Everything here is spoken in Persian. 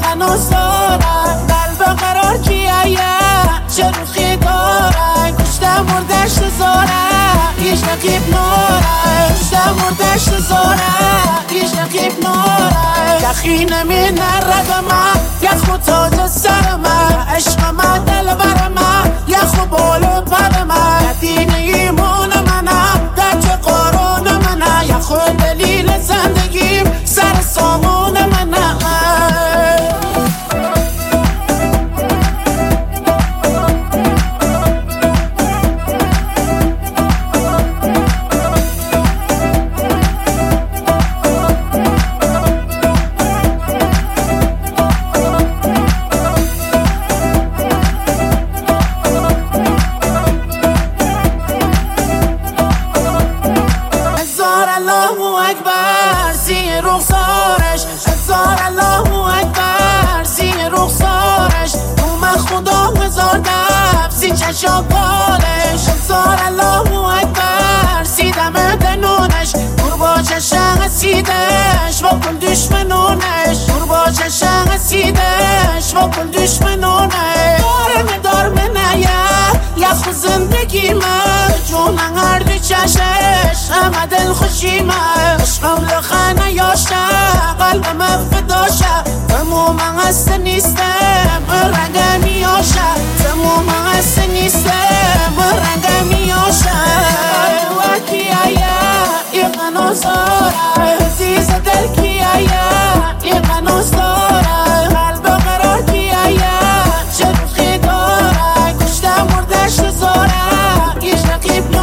منو زاره قلب قرار کیه چه روخی داره کشته مردش زاره هیچ نقیب ناره کشته مردش زاره هیچ نقیب ناره یخی نمی نرد من یخو تاج سر من عشق من دل بر من یخو بولو پر من دین ایمان منم در چه قرآن منم یخو دلیل زندگیم سر سامان منم رخسارش هزار الله اکبر سی رخسارش روم خدا هزار دف سی چشا بالش هزار الله اکبر سی دم دنونش دور با چشم سیدش با کل دشمنونش دور با چشم سیدش با کل دشمنونش دار منه یخ زندگی من جون هر چشش همه دل خوشی من عشقم لخنه یاشه قلبم فداشه تموم هست نیستم رنگ میاشه تموم هست نیستم رنگ میاشه و کیه یه قناز داره عزیز دل کیه یه قناز داره قلب قرار کیه چه روخی داره کشته مردش زاره هیچ نقیب